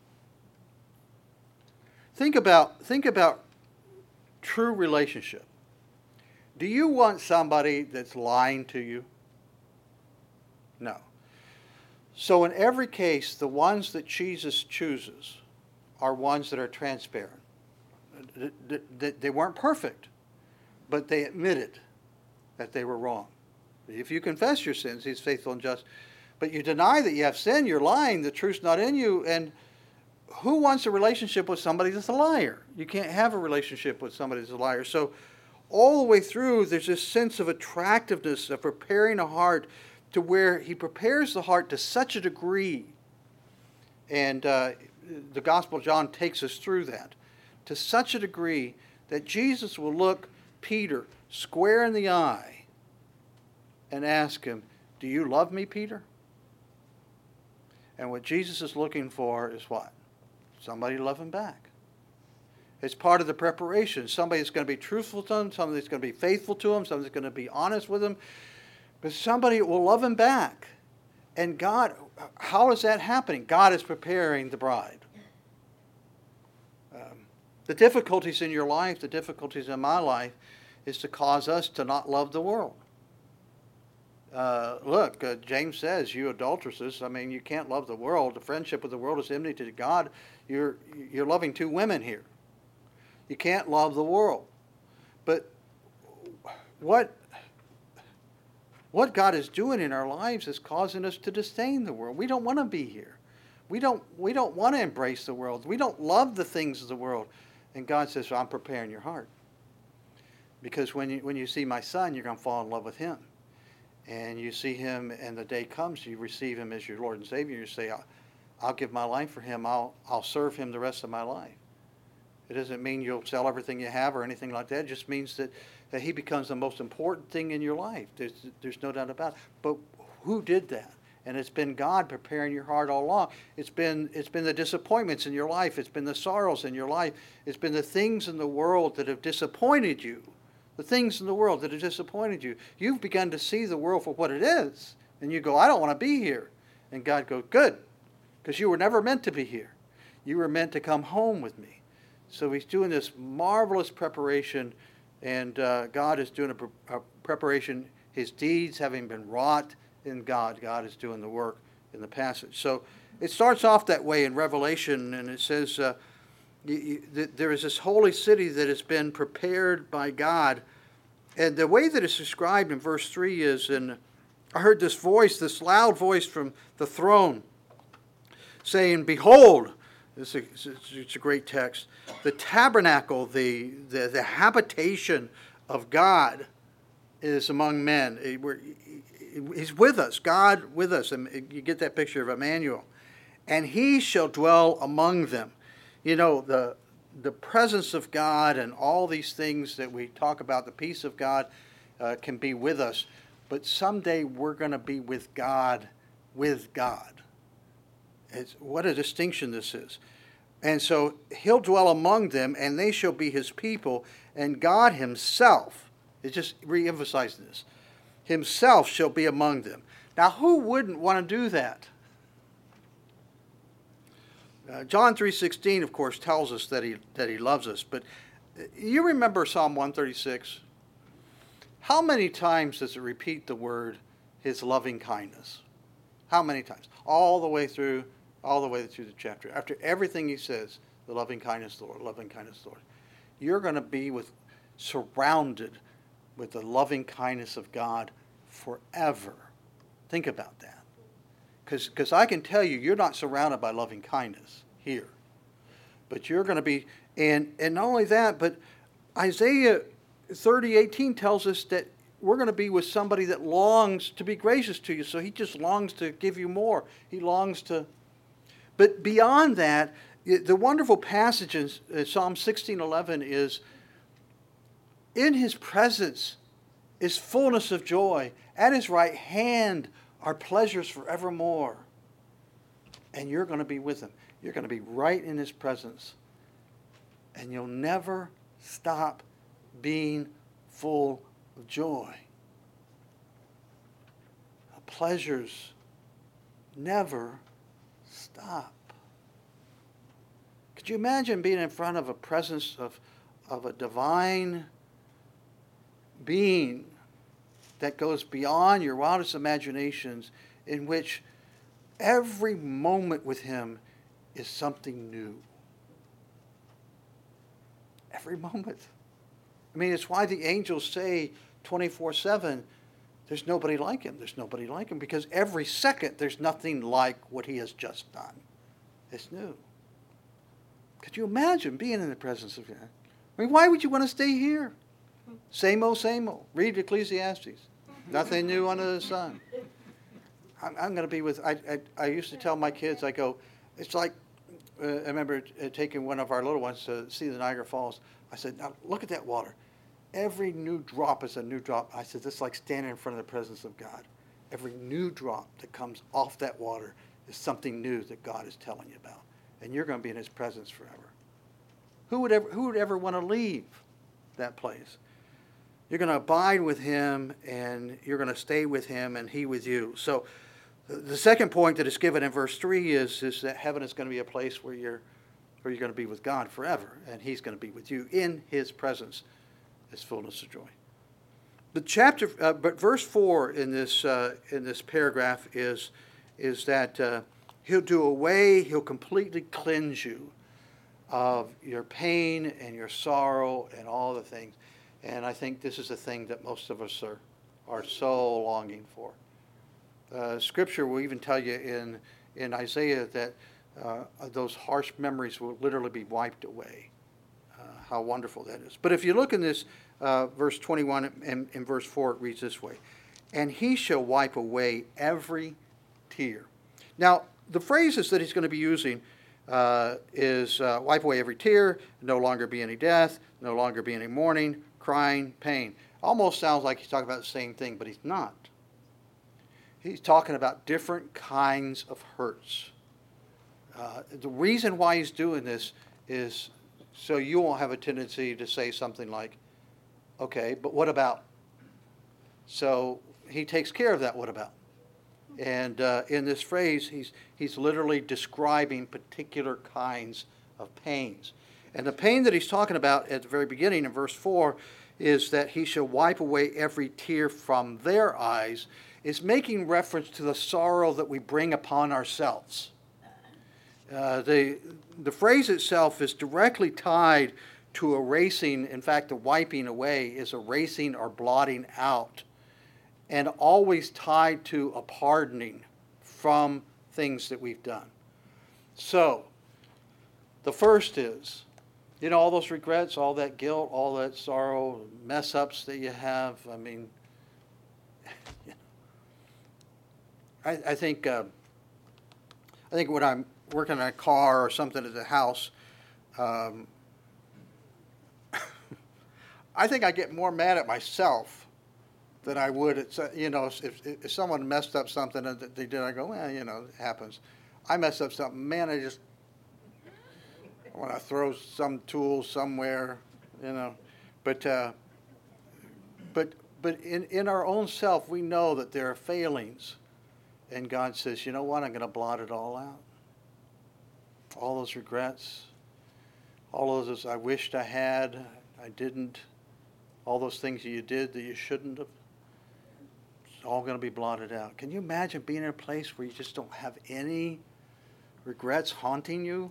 Think about, think about true relationship. Do you want somebody that's lying to you? No. So in every case, the ones that Jesus chooses are ones that are transparent. They weren't perfect, but they admitted that they were wrong. If you confess your sins, he's faithful and just. But you deny that you have sin, you're lying, the truth's not in you. And who wants a relationship with somebody that's a liar? You can't have a relationship with somebody that's a liar. So all the way through, there's this sense of attractiveness, of preparing a heart to where he prepares the heart to such a degree. And uh, the Gospel of John takes us through that. To such a degree that Jesus will look Peter square in the eye and ask him, do you love me, Peter? And what Jesus is looking for is what? Somebody to love him back. It's part of the preparation. Somebody that's going to be truthful to him, somebody that's going to be faithful to him, somebody that's going to be honest with him, but somebody will love him back. And God, how is that happening? God is preparing the bride. Um, the difficulties in your life, the difficulties in my life, is to cause us to not love the world. Uh, look, uh, James says, you adulteresses, I mean, you can't love the world. The friendship with the world is enmity to God. You're, you're loving two women here. You can't love the world. But what, what God is doing in our lives is causing us to disdain the world. We don't want to be here. We don't, we don't want to embrace the world. We don't love the things of the world. And God says, well, I'm preparing your heart. Because when you, when you see my son, you're going to fall in love with him. And you see him, and the day comes, you receive him as your Lord and Savior. You say, I'll, I'll give my life for him. I'll, I'll serve him the rest of my life. It doesn't mean you'll sell everything you have or anything like that. It just means that, that he becomes the most important thing in your life. There's, there's no doubt about it. But who did that? And it's been God preparing your heart all along. It's been, it's been the disappointments in your life. It's been the sorrows in your life. It's been the things in the world that have disappointed you. The things in the world that have disappointed you. You've begun to see the world for what it is. And you go, I don't want to be here. And God goes, good. Because you were never meant to be here. You were meant to come home with me. So he's doing this marvelous preparation. And uh, God is doing a, pre- a preparation. His deeds having been wrought in God. God is doing the work in the passage. So it starts off that way in Revelation. And it says... Uh, there is this holy city that has been prepared by God. And the way that it's described in verse three is, and I heard this voice, this loud voice from the throne saying, behold, it's a, it's a great text, the tabernacle, the, the, the habitation of God is among men. He's with us, God with us. And you get that picture of Emmanuel. And he shall dwell among them. You know, the the presence of God and all these things that we talk about, the peace of God uh, can be with us. But someday we're going to be with God, with God. It's, what a distinction this is. And so he'll dwell among them, and they shall be his people. And God himself, it's just re-emphasizing this, himself shall be among them. Now, who wouldn't want to do that? Uh, John three sixteen, of course, tells us that he that he loves us. But you remember Psalm one thirty-six? How many times does it repeat the word, his loving kindness? How many times? All the way through, all the way through the chapter. After everything he says, the loving kindness, Lord, loving kindness, Lord. You're going to be with surrounded with the loving kindness of God forever. Think about that. Because I can tell you, you're not surrounded by loving kindness here. But you're going to be, and, and not only that, but Isaiah thirty eighteen tells us that we're going to be with somebody that longs to be gracious to you. So he just longs to give you more. He longs to. But beyond that, the wonderful passage in Psalm sixteen eleven is, in his presence is fullness of joy. At his right hand are pleasures forevermore. And you're going to be with him. You're going to be right in his presence. And you'll never stop being full of joy. The pleasures never stop. Could you imagine being in front of a presence of, of a divine being that goes beyond your wildest imaginations, in which every moment with him is something new? Every moment. I mean, it's why the angels say twenty-four seven, there's nobody like him. There's nobody like him. Because every second there's nothing like what he has just done. It's new. Could you imagine being in the presence of God? I mean, why would you want to stay here? Same old, same old. Read Ecclesiastes. Nothing new under the sun. I'm, I'm going to be with, I, I, I used to tell my kids, I go, it's like, uh, I remember uh, taking one of our little ones to see the Niagara Falls. I said, now look at that water. Every new drop is a new drop. I said, this is like standing in front of the presence of God. Every new drop that comes off that water is something new that God is telling you about. And you're going to be in his presence forever. Who would ever, who would ever want to leave that place? You're going to abide with him, and you're going to stay with him, and he with you. So the second point that is given in verse three is, is that heaven is going to be a place where you're, where you're going to be with God forever, and he's going to be with you. In his presence is fullness of joy. The chapter, uh, but verse four in this uh, in this paragraph is is that uh, he'll do away, he'll completely cleanse you of your pain and your sorrow and all the things. And I think this is a thing that most of us are are so longing for. Uh, scripture will even tell you in in Isaiah that uh, those harsh memories will literally be wiped away. Uh, how wonderful that is. But if you look in this uh, verse twenty-one and in verse four, it reads this way: "And he shall wipe away every tear." Now, the phrases that he's going to be using uh, is uh, wipe away every tear, no longer be any death, no longer be any mourning, crying, pain. Almost sounds like he's talking about the same thing, but he's not. He's talking about different kinds of hurts. Uh, the reason why he's doing this is so you won't have a tendency to say something like, okay, but what about? So he takes care of that what about. And uh, in this phrase, he's, he's literally describing particular kinds of pains. And the pain that he's talking about at the very beginning in verse four is that he shall wipe away every tear from their eyes, is making reference to the sorrow that we bring upon ourselves. Uh, the, the phrase itself is directly tied to erasing. In fact, the wiping away is erasing or blotting out, and always tied to a pardoning from things that we've done. So, the first is, you know, all those regrets, all that guilt, all that sorrow, mess-ups that you have. I mean, I, I think uh, I think when I'm working on a car or something at the house, um, I think I get more mad at myself than I would at, you know, if, if someone messed up something that they did, I go, well, you know, it happens. I messed up something, man, I just, I want to throw some tool somewhere, you know. But, uh, but, but in, in our own self, we know that there are failings. And God says, you know what, I'm going to blot it all out. All those regrets, all those I wished I had, I didn't, all those things that you did that you shouldn't have, it's all going to be blotted out. Can you imagine being in a place where you just don't have any regrets haunting you?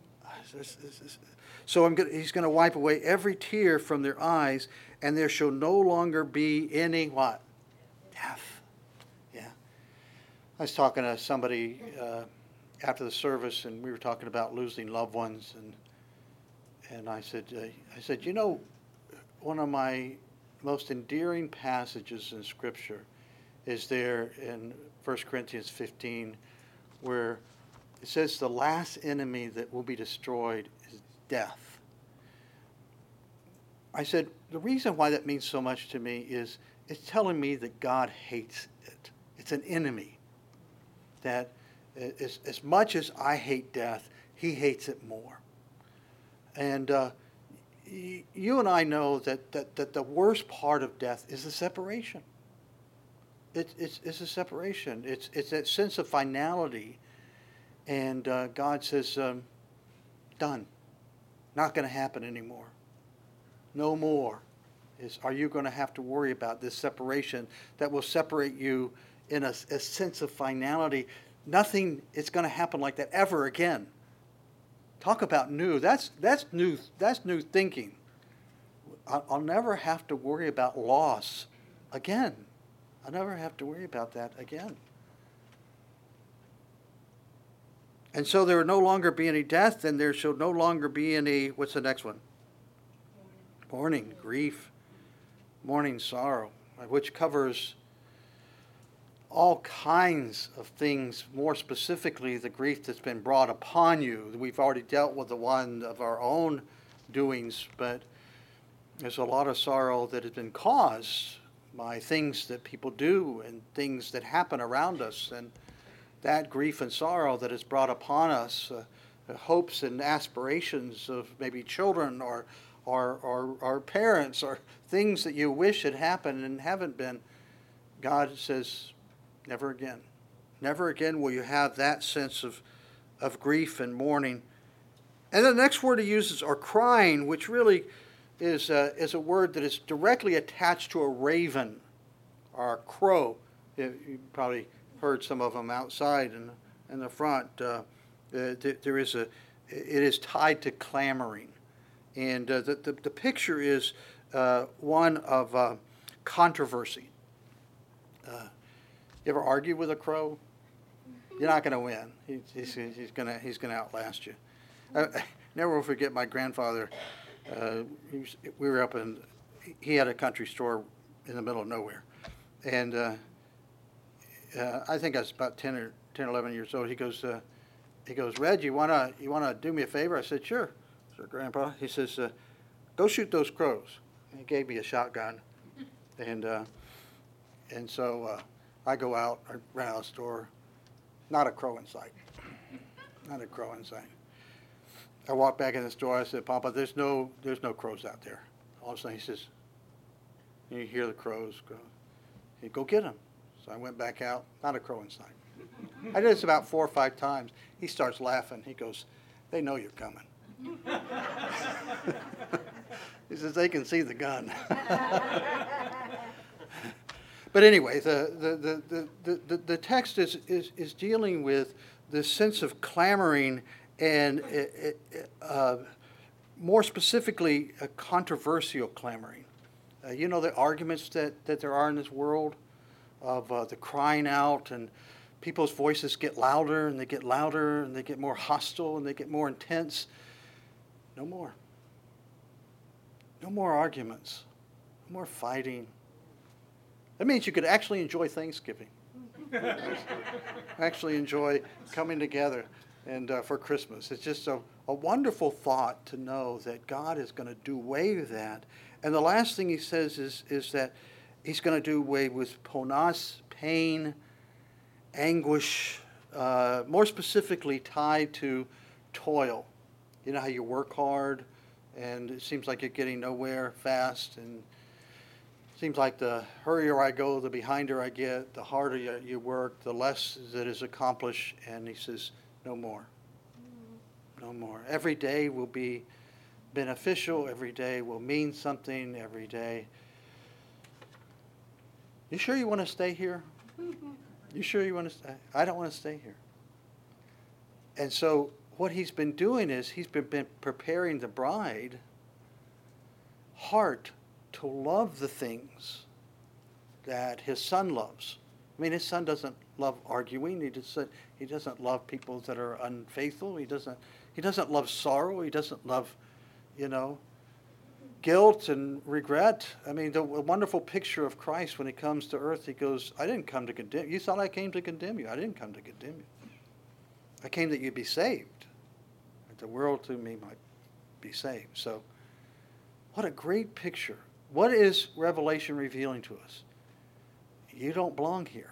So I'm gonna, he's going to wipe away every tear from their eyes, and there shall no longer be any what? Death. Yeah. I was talking to somebody uh, after the service, and we were talking about losing loved ones, and and I said, uh, I said, you know, one of my most endearing passages in Scripture is there in First Corinthians fifteen, where it says the last enemy that will be destroyed is death. I said, the reason why that means so much to me is it's telling me that God hates it. It's an enemy. That as, as much as I hate death, he hates it more. And uh, y- you and I know that, that, that the worst part of death is the separation. It, it's, it's a separation. It's, it's that sense of finality. And uh, God says, um, done. Not going to happen anymore. No more. Is, are you going to have to worry about this separation that will separate you in a, a sense of finality? Nothing is going to happen like that ever again. Talk about new. That's, that's, new, that's new thinking. I'll, I'll never have to worry about loss again. I'll never have to worry about that again. And so there will no longer be any death, and there shall no longer be any, what's the next one? Mourning, grief, mourning, sorrow, which covers all kinds of things, more specifically the grief that's been brought upon you. We've already dealt with the one of our own doings, but There's a lot of sorrow that has been caused by things that people do and things that happen around us. And that grief and sorrow that is brought upon us, uh, the hopes and aspirations of maybe children or, or, or, or parents or things that you wish had happened and haven't been, God says, never again. Never again will you have that sense of, of grief and mourning. And the next word he uses are crying, which really is a, is a word that is directly attached to a raven or a crow. You, you probably heard some of them outside in, in the front. Uh, there is a, it is tied to clamoring. And uh, the, the, the picture is uh, one of uh, controversy. Uh, you ever argue with a crow? You're not going to win. He, he's he's going to he's going to outlast you. I, I never will forget my grandfather. Uh, he was, we were up in, he had a country store in the middle of nowhere, and uh, uh, I think I was about ten or ten, eleven years old. He goes, uh, he goes, Red, you wanna you wanna do me a favor? I said, sure, sir, Grandpa. He says, uh, go shoot those crows. And he gave me a shotgun, and uh, and so uh, I go out. I ran out of the store. Not a crow in sight. Not a crow in sight. I walked back in the store. I said, Papa, there's no there's no crows out there. All of a sudden he says, you hear the crows go. He go get them. So I went back out. Not a crow in sight. I did this about four or five times. He starts laughing. He goes, they know you're coming. He says, they can see the gun. But anyway, the, the, the, the, the, the text is, is, is dealing with this sense of clamoring and uh, uh, more specifically, a controversial clamoring. Uh, you know the arguments that, that there are in this world of uh, the crying out, and people's voices get louder and they get louder and they get more hostile and they get more intense. No more. No more arguments. No more fighting. That means you could actually enjoy Thanksgiving. Actually enjoy coming together and uh, for Christmas. It's just a, a wonderful thought to know that God is going to do away with that. And the last thing he says is, is that he's going to do away with ponas, pain, anguish, uh, more specifically tied to toil. You know how you work hard and it seems like you're getting nowhere fast, and it seems like the hurrier I go, the behinder I get, the harder you, you work, the less that is accomplished. And he says, no more. No more. Every day will be beneficial. Every day will mean something. Every day. You sure you want to stay here? You sure you want to stay? I don't want to stay here. And so what he's been doing is he's been, been preparing the bride heart to love the things that his son loves. I mean, his son doesn't love arguing. He doesn't, he doesn't love people that are unfaithful. He doesn't, he doesn't love sorrow. He doesn't love, you know, guilt and regret. I mean, the wonderful picture of Christ when he comes to earth, he goes, I didn't come to condemn you. You thought I came to condemn you. I didn't come to condemn you. I came that you'd be saved, that the world through me might be saved. So what a great picture. What is Revelation revealing to us? You don't belong here.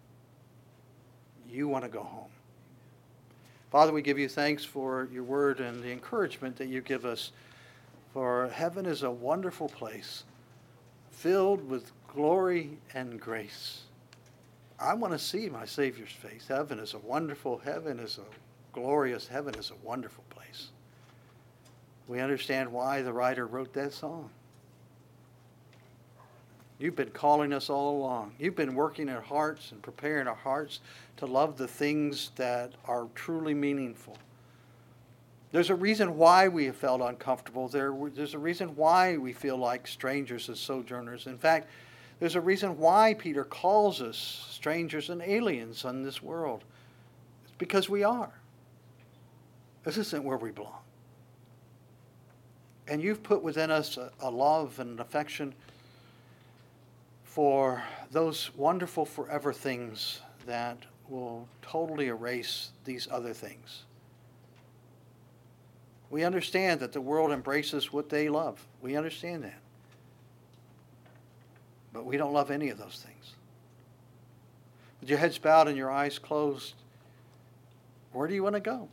You want to go home. Father, we give you thanks for your word and the encouragement that you give us. For heaven is a wonderful place, filled with glory and grace. I want to see my Savior's face. Heaven is a wonderful, heaven is a glorious, heaven is a wonderful place. We understand why the writer wrote that song. You've been calling us all along. You've been working our hearts and preparing our hearts to love the things that are truly meaningful. There's a reason why we have felt uncomfortable. There, there's a reason why we feel like strangers and sojourners. In fact, there's a reason why Peter calls us strangers and aliens in this world. It's because we are. This isn't where we belong. And you've put within us a, a love and an affection for those wonderful forever things that will totally erase these other things. We understand that the world embraces what they love. We understand that. But we don't love any of those things. With your heads bowed and your eyes closed, where do you want to go?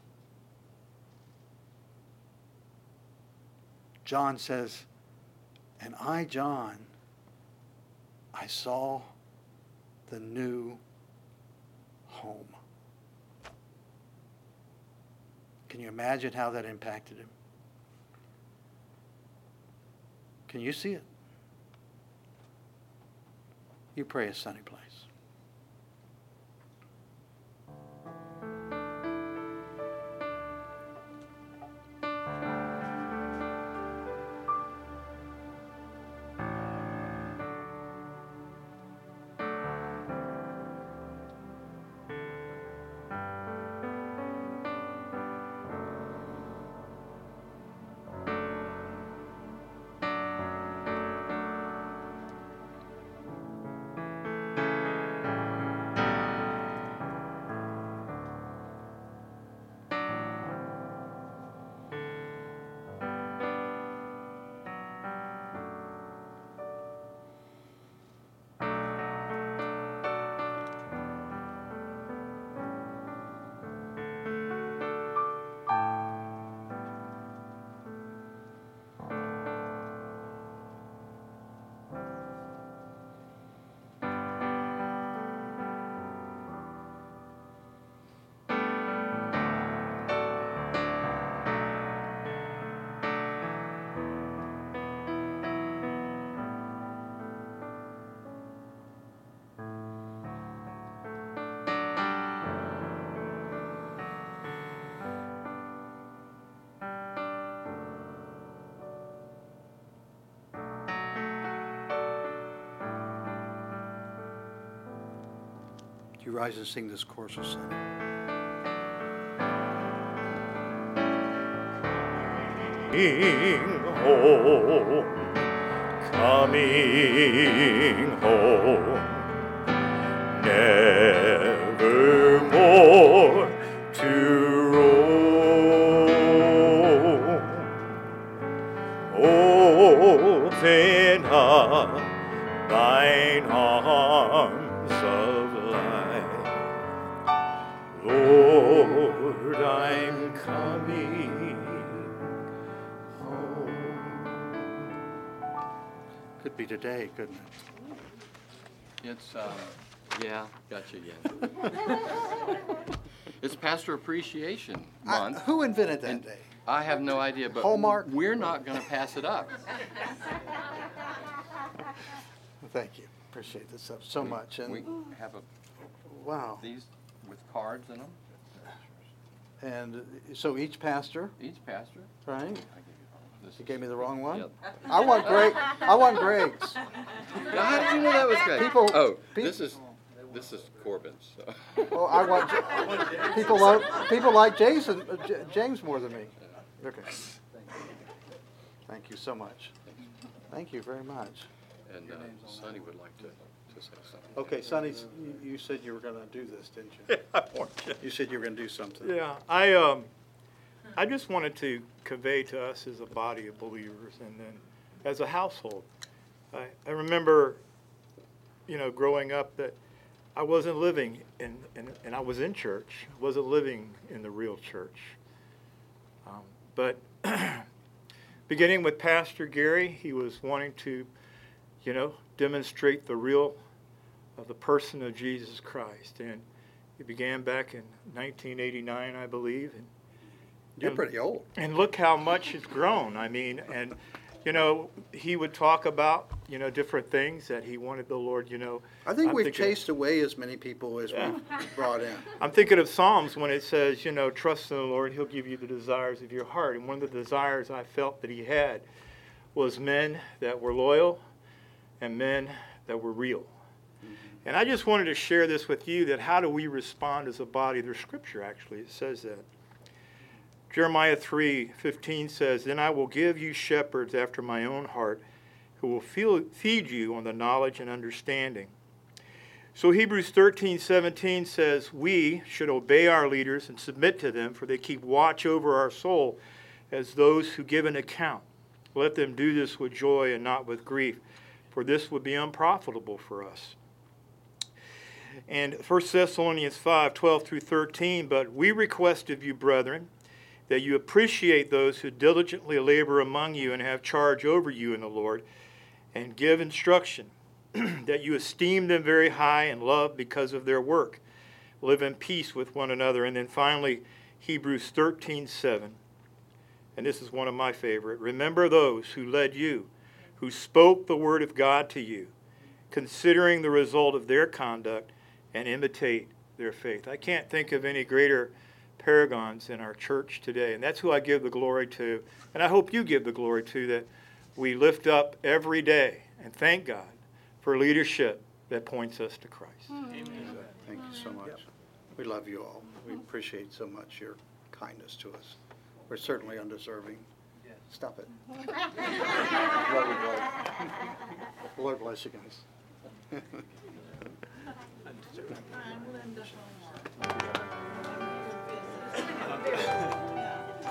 John says, and I, John, I saw the new home. Can you imagine how that impacted him? Can you see it? You pray as Sonny plays. Do you rise and sing this chorus of Sonny? Home, coming home, never more to roam. Open up thine arms of light, Lord, I'm coming home. Could be today, couldn't it? It's, uh, yeah, gotcha, yeah. It's Pastor Appreciation I, Month. who invented that And day? I have no idea, but Hallmark? we're not going to pass it up. Thank you. Appreciate this so, so much. And We have a, wow. these with cards in them, And uh, so each pastor, each pastor. right? I give you this. You gave me the wrong one. Yep. I want Greg. I want Greg's. Now, how did you know that was great? People- Oh, pe- this is, this is Corbin's. So. Oh, I want. People love. People like Jason, uh, J- James more than me. Okay. Thank you so much. Thank you very much. And uh, Sonny would like to, to say something. Okay, Sonny, you, you said you were going to do this, didn't you? I want you. You said you were going to do something. Yeah, I, um, I just wanted to convey to us as a body of believers and then as a household. I, I remember, you know, growing up that I wasn't living in, in, and I was in church, wasn't living in the real church. Um, but beginning with Pastor Gary, he was wanting to, you know, demonstrate the real of the person of Jesus Christ. And he began back in nineteen eighty-nine, I believe. And, You're and- pretty old. And look how much it's grown. I mean, and, you know, he would talk about, you know, different things that he wanted the Lord, you know. I think I'm we've thinking- chased away as many people as Yeah. we've brought in. I'm thinking of Psalms when it says, you know, trust in the Lord, he'll give you the desires of your heart. And one of the desires I felt that he had was men that were loyal and men that were real. And I just wanted to share this with you, that how do we respond as a body? There's scripture, actually, it says that. Jeremiah three fifteen says, then I will give you shepherds after my own heart, who will feel, feed you on the knowledge and understanding. So Hebrews thirteen seventeen says, we should obey our leaders and submit to them, for they keep watch over our soul as those who give an account. Let them do this with joy and not with grief, for this would be unprofitable for us. And First Thessalonians five, twelve through thirteen, but we request of you, brethren, that you appreciate those who diligently labor among you and have charge over you in the Lord, and give instruction, that you esteem them very high and love because of their work. Live in peace with one another. And then finally, Hebrews thirteen, seven. And this is one of my favorite. Remember those who led you, who spoke the word of God to you, considering the result of their conduct, and imitate their faith. I can't think of any greater paragons in our church today. And that's who I give the glory to. And I hope you give the glory to, that we lift up every day and thank God for leadership that points us to Christ. Thank you so much. We love you all. We appreciate so much your kindness to us. We're certainly undeserving. Stop it. Love you, Lord. Lord bless you guys. I'm Linda.